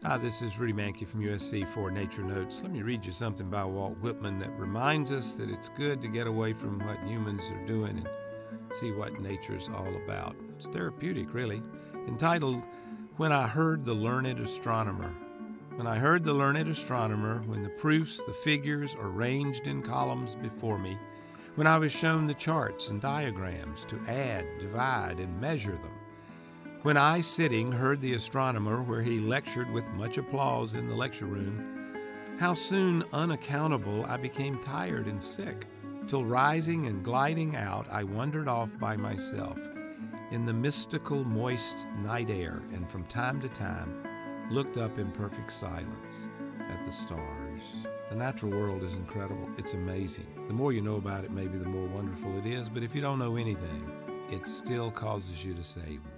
Hi, this is Rudy Mankey from USC for Nature Notes. Let me read you something by Walt Whitman that reminds us that it's good to get away from what humans are doing and see what nature's all about. It's therapeutic, really. Entitled, When I Heard the Learned Astronomer. When I heard the learned astronomer, when the proofs, the figures are ranged in columns before me, when I was shown the charts and diagrams to add, divide, and measure them, when I, sitting, heard the astronomer where he lectured with much applause in the lecture room, how soon unaccountable I became tired and sick, till rising and gliding out I wandered off by myself in the mystical moist night air, and from time to time looked up in perfect silence at the stars. The natural world is incredible. It's amazing. The more you know about it, maybe the more wonderful it is, but if you don't know anything, it still causes you to say,